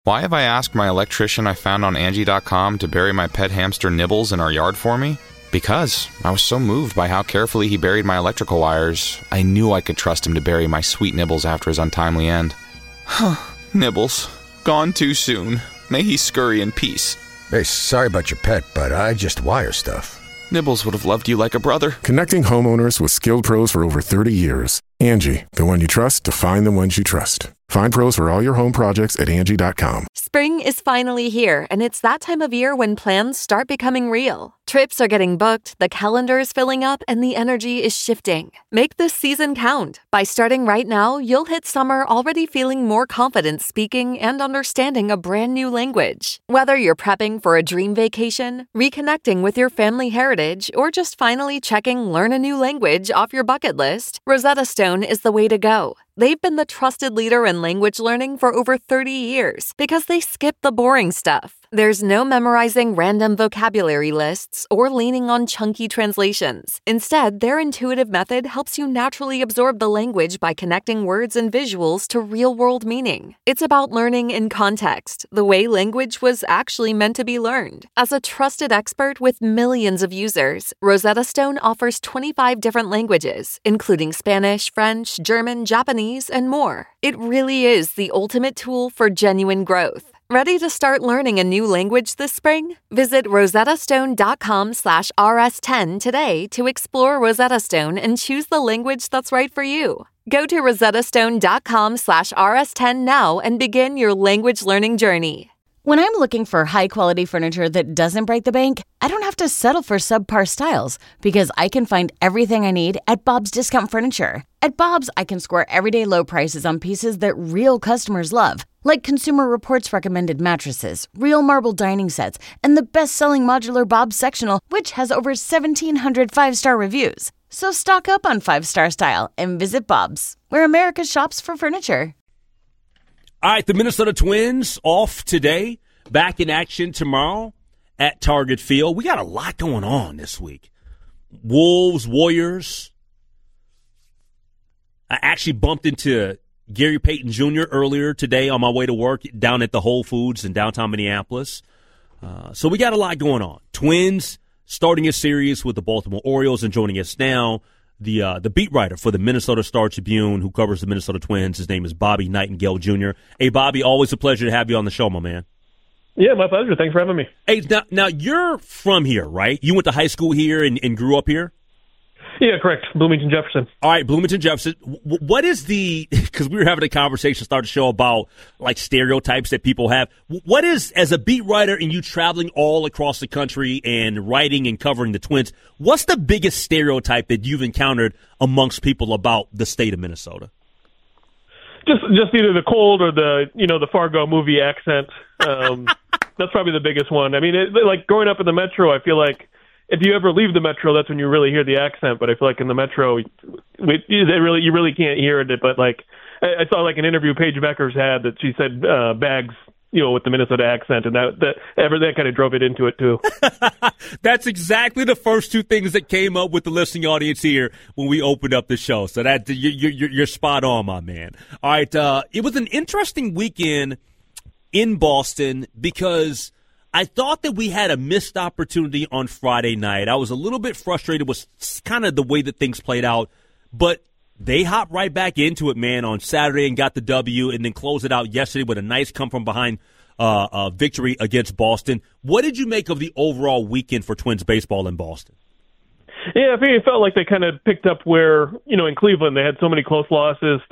Why have I asked my electrician I found on Angie.com to bury my pet hamster Nibbles in our yard for me? Because I was so moved by how carefully he buried my electrical wires, I knew I could trust him to bury my sweet Nibbles after his untimely end. Nibbles, gone too soon. May he scurry in peace. Hey, sorry about your pet, but I just wire stuff. Nibbles would have loved you like a brother. Connecting homeowners with skilled pros for over 30 years. Angie, the one you trust to find the ones you trust. Find pros for all your home projects at Angie.com. Spring is finally here, and it's that time of year when plans start becoming real. Trips are getting booked, the calendar is filling up, and the energy is shifting. Make this season count. By starting right now, you'll hit summer already feeling more confident speaking and understanding a brand new language. Whether you're prepping for a dream vacation, reconnecting with your family heritage, or just finally checking learn a new language off your bucket list, Rosetta Stone is the way to go. They've been the trusted leader in language learning for over 30 years because they skip the boring stuff. There's no memorizing random vocabulary lists or leaning on chunky translations. Instead, their intuitive method helps you naturally absorb the language by connecting words and visuals to real-world meaning. It's about learning in context, the way language was actually meant to be learned. As a trusted expert with millions of users, Rosetta Stone offers 25 different languages, including Spanish, French, German, Japanese, and more. It really is the ultimate tool for genuine growth. Ready to start learning a new language this spring? Visit rosettastone.com/rs10 today to explore Rosetta Stone and choose the language that's right for you. Go to rosettastone.com/rs10 now and begin your language learning journey. When I'm looking for high-quality furniture that doesn't break the bank, I don't have to settle for subpar styles because I can find everything I need at Bob's Discount Furniture. At Bob's, I can score everyday low prices on pieces that real customers love, like Consumer Reports recommended mattresses, real marble dining sets, and the best-selling modular Bob's Sectional, which has over 1,700 five-star reviews. So stock up on five-star style and visit Bob's, where America shops for furniture. All right, the Minnesota Twins off today, back in action tomorrow at Target Field. We got a lot going on this week. Wolves, Warriors. I actually bumped into Gary Payton Jr. earlier today on my way to work down at the Whole Foods in downtown Minneapolis. So we got a lot going on. Twins starting a series with the Baltimore Orioles, and joining us now, the beat writer for the Minnesota Star-Tribune who covers the Minnesota Twins. His name is Bobby Nightingale Jr. Hey, Bobby, always a pleasure to have you on the show, my man. Yeah, my pleasure. Thanks for having me. Hey, now you're from here, right? You went to high school here and grew up here? Yeah, correct. Bloomington Jefferson. All right, Bloomington Jefferson. What is because we were having a conversation, start the show about like stereotypes that people have. What is, as a beat writer and you traveling all across the country and writing and covering the Twins, what's the biggest stereotype that you've encountered amongst people about the state of Minnesota? Just either the cold or the Fargo movie accent. That's probably the biggest one. I mean, like growing up in the Metro, I feel like if you ever leave the Metro, that's when you really hear the accent. But I feel like in the Metro, you really can't hear it. But like I saw like an interview Paige Beckers had that she said bags, with the Minnesota accent, and that kind of drove it into it too. That's exactly the first two things that came up with the listening audience here when we opened up the show. So that you're spot on, my man. All right, it was an interesting weekend in Boston because I thought that we had a missed opportunity on Friday night. I was a little bit frustrated with kind of the way that things played out, but they hopped right back into it, man, on Saturday and got the W and then closed it out yesterday with a nice come-from-behind victory against Boston. What did you make of the overall weekend for Twins baseball in Boston? Yeah, I think it felt like they kind of picked up where, in Cleveland, they had so many close losses,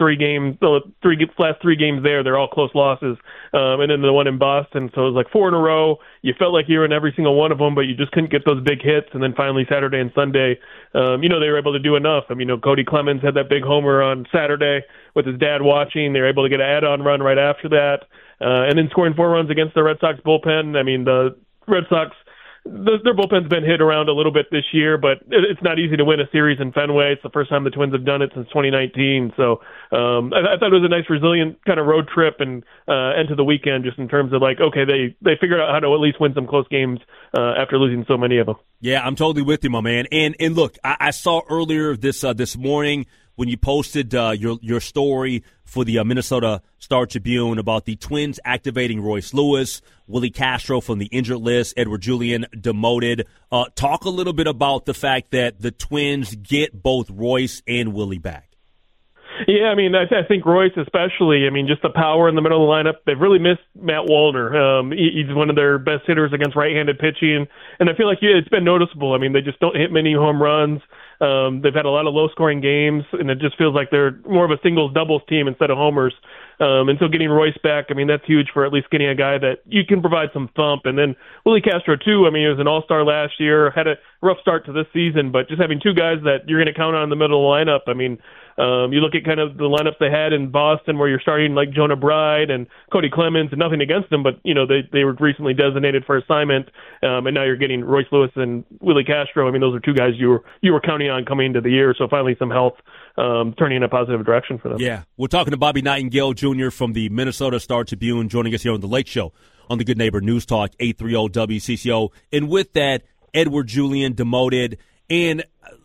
last three games there, they're all close losses, and then the one in Boston, so it was like 4 in a row. You felt like you were in every single one of them, but you just couldn't get those big hits, and then finally Saturday and Sunday, they were able to do enough. I mean, Cody Clemens had that big homer on Saturday with his dad watching. They were able to get an add-on run right after that, and then scoring 4 runs against the Red Sox bullpen. I mean, the Red Sox, their bullpen's been hit around a little bit this year, but it's not easy to win a series in Fenway. It's the first time the Twins have done it since 2019. So I thought it was a nice, resilient kind of road trip and end to the weekend, just in terms of like, okay, they figured out how to at least win some close games after losing so many of them. Yeah, I'm totally with you, my man. And look, I saw earlier this morning when you posted your story for the Minnesota Star-Tribune about the Twins activating Royce Lewis, Willie Castro from the injured list, Edouard Julien demoted. Talk a little bit about the fact that the Twins get both Royce and Willie back. Yeah, I mean, I think Royce especially, I mean, just the power in the middle of the lineup. They've really missed Matt Wallner. He's one of their best hitters against right-handed pitching, and I feel like it's been noticeable. I mean, they just don't hit many home runs. They've had a lot of low-scoring games, and it just feels like they're more of a singles-doubles team instead of homers. And so getting Royce back, I mean, that's huge for at least getting a guy that you can provide some thump. And then Willie Castro, too, I mean, he was an all-star last year, had a rough start to this season, but just having two guys that you're going to count on in the middle of the lineup, I mean, you look at kind of the lineups they had in Boston where you're starting like Jonah Bride and Cody Clemens, and nothing against them, but, you know, they were recently designated for assignment, and now you're getting Royce Lewis and Willie Castro. I mean, those are two guys you were counting on coming into the year, so finally some health turning in a positive direction for them. Yeah, we're talking to Bobby Nightingale Jr. from the Minnesota Star-Tribune, joining us here on The Lake Show on the Good Neighbor News Talk 830 WCCO. And with that, Edouard Julien demoted, and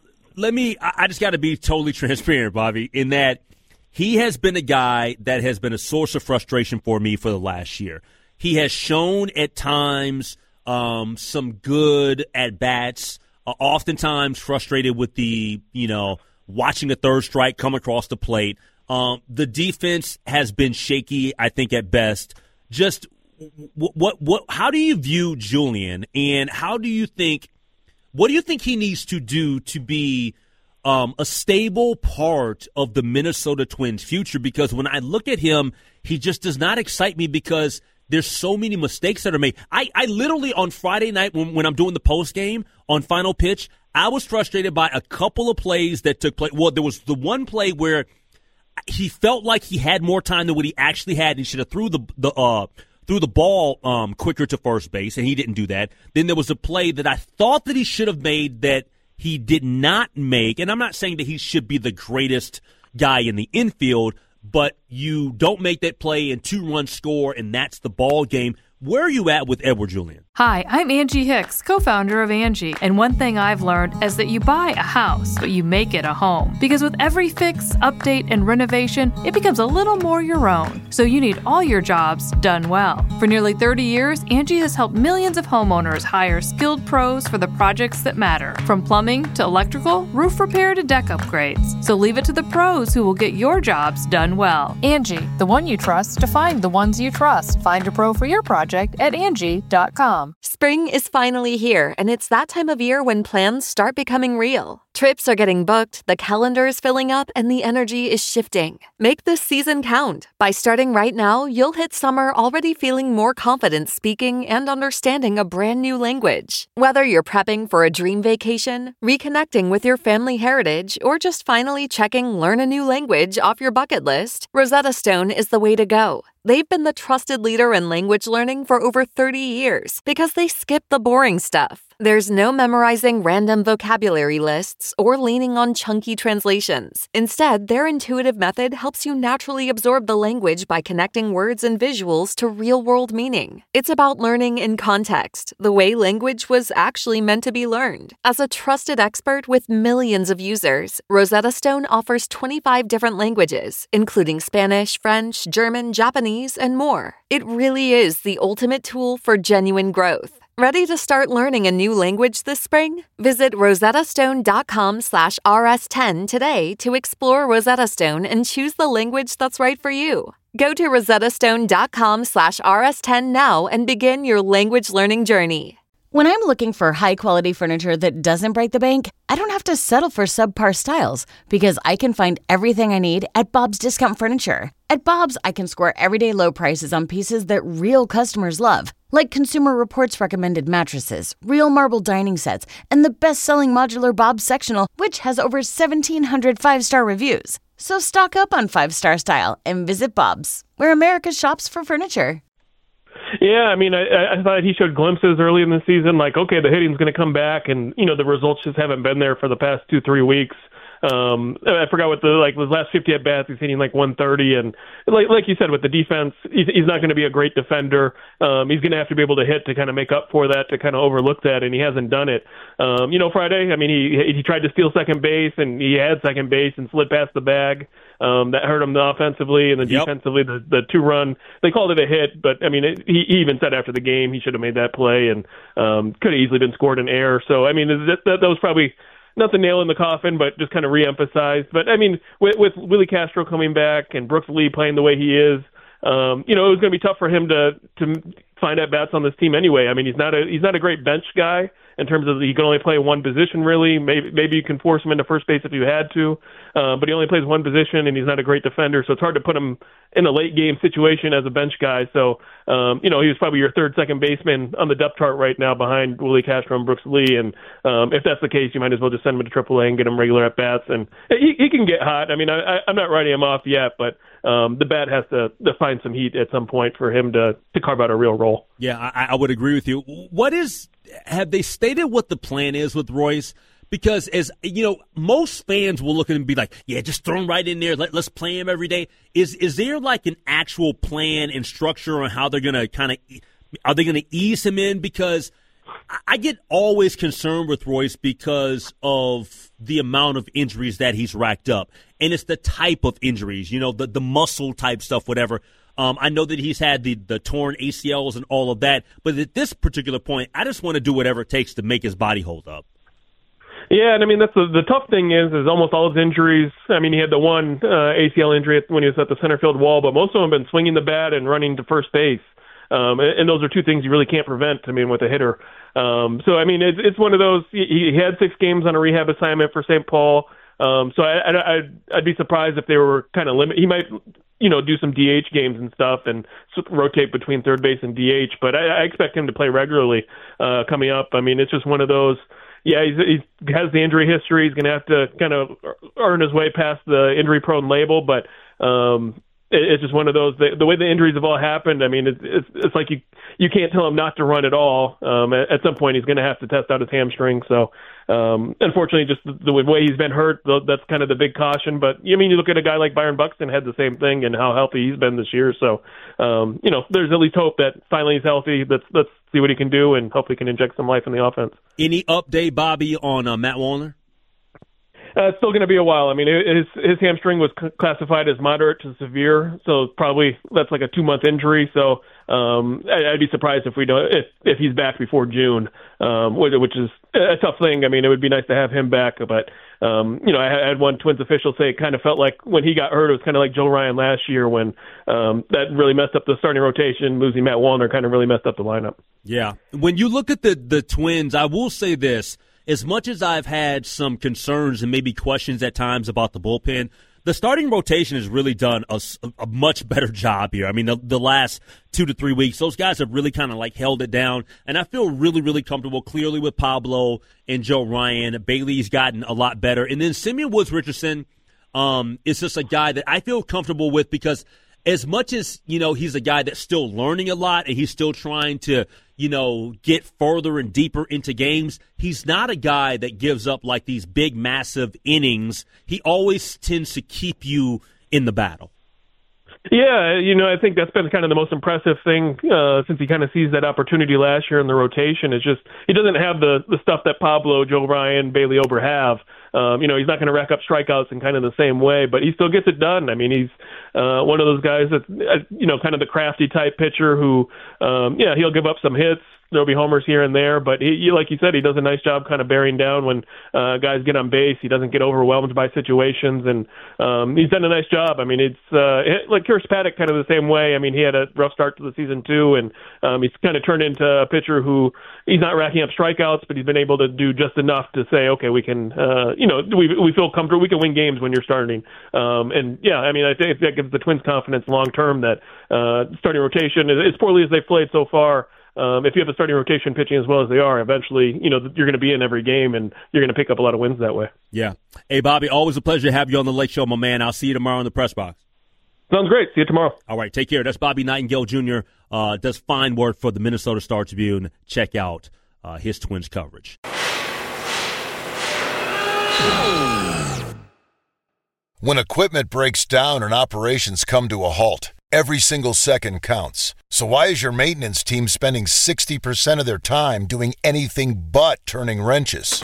I just got to be totally transparent, Bobby, in that he has been a guy that has been a source of frustration for me for the last year. He has shown at times some good at-bats, oftentimes frustrated with the, watching a third strike come across the plate. The defense has been shaky, I think, at best. Just how do you view Julien, and what do you think he needs to do to be a stable part of the Minnesota Twins' future? Because when I look at him, he just does not excite me because there's so many mistakes that are made. I literally, on Friday night when I'm doing the post game on Final Pitch, I was frustrated by a couple of plays that took place. Well, there was the one play where he felt like he had more time than what he actually had, and he should have threw the ball quicker to first base, and he didn't do that. Then there was a play that I thought that he should have made that he did not make, and I'm not saying that he should be the greatest guy in the infield, but you don't make that play and 2-run score, and that's the ball game. Where are you at with Edouard Julien? Hi, I'm Angie Hicks, co-founder of Angie, and one thing I've learned is that you buy a house, but you make it a home. Because with every fix, update, and renovation, it becomes a little more your own. So you need all your jobs done well. For nearly 30 years, Angie has helped millions of homeowners hire skilled pros for the projects that matter. From plumbing to electrical, roof repair to deck upgrades. So leave it to the pros who will get your jobs done well. Angie, the one you trust to find the ones you trust. Find a pro for your project at Angie.com. Spring is finally here, and it's that time of year when plans start becoming real. Trips are getting booked, the calendar is filling up, and the energy is shifting. Make this season count. By starting right now, you'll hit summer already feeling more confident speaking and understanding a brand new language. Whether you're prepping for a dream vacation, reconnecting with your family heritage, or just finally checking learn a new language off your bucket list, Rosetta Stone is the way to go. They've been the trusted leader in language learning for over 30 years because they skip the boring stuff. There's no memorizing random vocabulary lists or leaning on chunky translations. Instead, their intuitive method helps you naturally absorb the language by connecting words and visuals to real-world meaning. It's about learning in context, the way language was actually meant to be learned. As a trusted expert with millions of users, Rosetta Stone offers 25 different languages, including Spanish, French, German, Japanese, and more. It really is the ultimate tool for genuine growth. Ready to start learning a new language this spring? Visit rosettastone.com/rs10 today to explore Rosetta Stone and choose the language that's right for you. Go to rosettastone.com/rs10 now and begin your language learning journey. When I'm looking for high-quality furniture that doesn't break the bank, I don't have to settle for subpar styles because I can find everything I need at Bob's Discount Furniture. At Bob's, I can score everyday low prices on pieces that real customers love, like Consumer Reports recommended mattresses, real marble dining sets, and the best-selling modular Bob's sectional, which has over 1,700 five-star reviews. So stock up on five-star style and visit Bob's, where America shops for furniture. Yeah, I mean, I thought he showed glimpses early in the season, like, okay, the hitting's going to come back, and, the results just haven't been there for the past 2-3 weeks. I forgot what his last 50 at bats, he's hitting like 130, and like you said, with the defense, he's not going to be a great defender. He's going to have to be able to hit to kind of make up for that, to kind of overlook that, and he hasn't done it. Friday, I mean, he tried to steal second base, and he had second base and slid past the bag. That hurt him offensively, and then defensively, the 2-run, they called it a hit, but I mean, he even said after the game he should have made that play, and could have easily been scored in air. So I mean, that was probably not the nail in the coffin, but just kind of reemphasized. But I mean, with Willie Castro coming back and Brooks Lee playing the way he is, it was going to be tough for him to find at bats on this team anyway. I mean, he's not a great bench guy in terms of he can only play one position really. Maybe you can force him into first base if you had to, but he only plays one position, and he's not a great defender, so it's hard to put him in a late game situation as a bench guy. So he was probably your third second baseman on the depth chart right now behind Willie Castro and Brooks Lee, and if that's the case, you might as well just send him to AAA and get him regular at bats, and he can get hot. I mean, I'm not writing him off yet, but the bat has to find some heat at some point for him to carve out a real role. Yeah, I would agree with you. Have they stated what the plan is with Royce? Because, as you know, most fans will look at him and be like, yeah, just throw him right in there. Let's play him every day. Is there like an actual plan and structure on how they're going to are they going to ease him in? Because I get always concerned with Royce because of the amount of injuries that he's racked up. And it's the type of injuries, the muscle type stuff, whatever. I know that he's had the torn ACLs and all of that, but at this particular point, I just want to do whatever it takes to make his body hold up. Yeah, and I mean, that's the tough thing is almost all his injuries. I mean, he had the one ACL injury when he was at the center field wall, but most of them have been swinging the bat and running to first base. And those are two things you really can't prevent, I mean, with a hitter. So, I mean, it's one of those, he had 6 games on a rehab assignment for St. Paul. So I'd be surprised if they were kind of he might, do some DH games and stuff and rotate between third base and DH. But I expect him to play regularly coming up. I mean, it's just one of those. Yeah, he has the injury history. He's going to have to kind of earn his way past the injury-prone label. But it's just one of those. The way the injuries have all happened, I mean, it's like you can't tell him not to run at all. At some point, he's going to have to test out his hamstring. So, unfortunately, just the way he's been hurt, that's kind of the big caution. But, I mean, you look at a guy like Byron Buxton had the same thing and how healthy he's been this year. So, there's at least hope that finally he's healthy. Let's see what he can do and hopefully can inject some life in the offense. Any update, Bobby, on Matt Wallner? It's still going to be a while. I mean, his hamstring was classified as moderate to severe, so probably that's like a 2-month injury. So I'd be surprised if if he's back before June, which is a tough thing. I mean, it would be nice to have him back, but I had one Twins official say it kind of felt like when he got hurt, it was kind of like Joe Ryan last year when that really messed up the starting rotation. Losing Matt Wallner kind of really messed up the lineup. Yeah, when you look at the Twins, I will say this. As much as I've had some concerns and maybe questions at times about the bullpen, the starting rotation has really done a much better job here. I mean, the last 2 to 3 weeks, those guys have really kind of like held it down, and I feel really, really comfortable clearly with Pablo and Joe Ryan. Bailey's gotten a lot better. And then Simeon Woods Richardson is just a guy that I feel comfortable with because as much as, he's a guy that's still learning a lot and he's still trying to, get further and deeper into games, he's not a guy that gives up like these big, massive innings. He always tends to keep you in the battle. Yeah, I think that's been kind of the most impressive thing since he kind of seized that opportunity last year in the rotation. It's just he doesn't have the stuff that Pablo, Joe Ryan, Bailey Ober have. He's not going to rack up strikeouts in kind of the same way, but he still gets it done. I mean, he's one of those guys that's, kind of the crafty type pitcher who, he'll give up some hits. There'll be homers here and there, but he, like you said, he does a nice job kind of bearing down when guys get on base. He doesn't get overwhelmed by situations, and he's done a nice job. I mean, it's like Kirsch Paddock kind of the same way. I mean, he had a rough start to the season too, and he's kind of turned into a pitcher who he's not racking up strikeouts, but he's been able to do just enough to say, okay, we can, we feel comfortable. We can win games when you're starting. And yeah, I mean, I think that gives the Twins confidence long term that starting rotation, as poorly as they've played so far, if you have a starting rotation pitching as well as they are, eventually, you're going to be in every game and you're going to pick up a lot of wins that way. Yeah. Hey, Bobby, always a pleasure to have you on the Lake Show, my man. I'll see you tomorrow in the press box. Sounds great. See you tomorrow. All right. Take care. That's Bobby Nightingale Jr. Does fine work for the Minnesota Star Tribune. Check out his Twins coverage. When equipment breaks down and operations come to a halt, every single second counts. So why is your maintenance team spending 60% of their time doing anything but turning wrenches?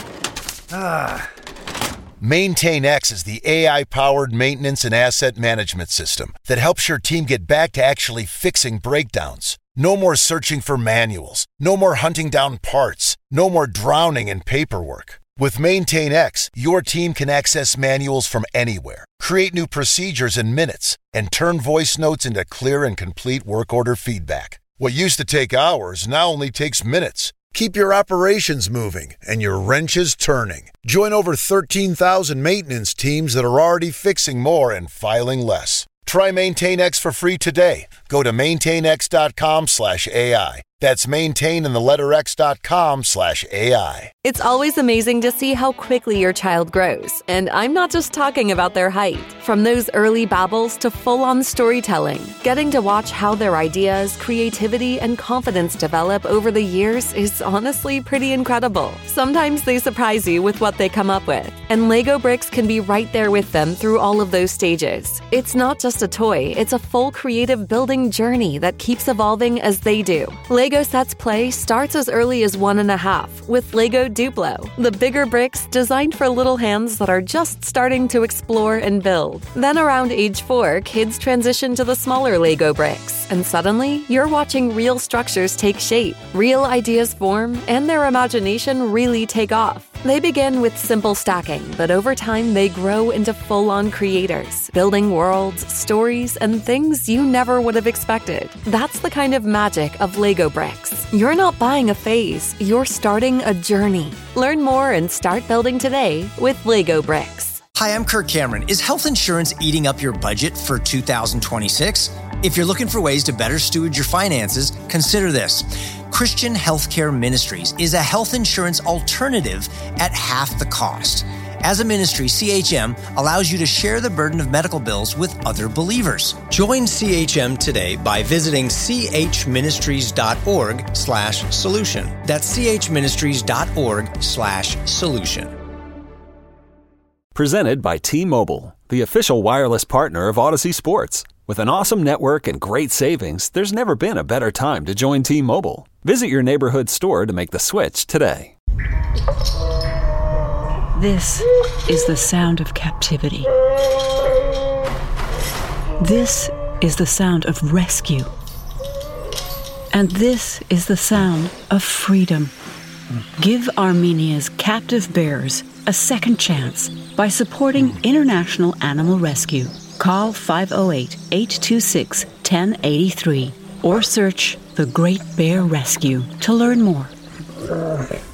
MaintainX is the AI-powered maintenance and asset management system that helps your team get back to actually fixing breakdowns. No more searching for manuals. No more hunting down parts. No more drowning in paperwork. With MaintainX, your team can access manuals from anywhere, create new procedures in minutes, and turn voice notes into clear and complete work order feedback. What used to take hours now only takes minutes. Keep your operations moving and your wrenches turning. Join over 13,000 maintenance teams that are already fixing more and filing less. Try MaintainX for free today. Go to maintainx.com/AI. That's maintain and the letter x.com/AI. It's always amazing to see how quickly your child grows. And I'm not just talking about their height. From those early babbles to full-on storytelling, getting to watch how their ideas, creativity, and confidence develop over the years is honestly pretty incredible. Sometimes they surprise you with what they come up with. And Lego Bricks can be right there with them through all of those stages. It's not just a toy, it's a full creative building journey that keeps evolving as they do. Lego Sets Play starts as early as 1.5 with Lego Duplo, the bigger bricks designed for little hands that are just starting to explore and build. Then around age 4, kids transition to the smaller Lego bricks, and suddenly you're watching real structures take shape, real ideas form, and their imagination really take off. They begin with simple stacking, but over time they grow into full-on creators, building worlds, stories, and things you never would have expected. That's the kind of magic of Lego Bricks. You're not buying a phase, you're starting a journey. Learn more and start building today with Lego Bricks. Hi, I'm Kirk Cameron. Is health insurance eating up your budget for 2026? If you're looking for ways to better steward your finances, consider this. Christian Healthcare Ministries is a health insurance alternative at half the cost. As a ministry, CHM allows you to share the burden of medical bills with other believers. Join CHM today by visiting chministries.org/solution. That's chministries.org/solution. Presented by T-Mobile, the official wireless partner of Odyssey Sports. With an awesome network and great savings, there's never been a better time to join T-Mobile. Visit your neighborhood store to make the switch today. This is the sound of captivity. This is the sound of rescue. And this is the sound of freedom. Give Armenia's captive bears a second chance by supporting International Animal Rescue. Call 508-826-1083 or search The Great Bear Rescue to learn more.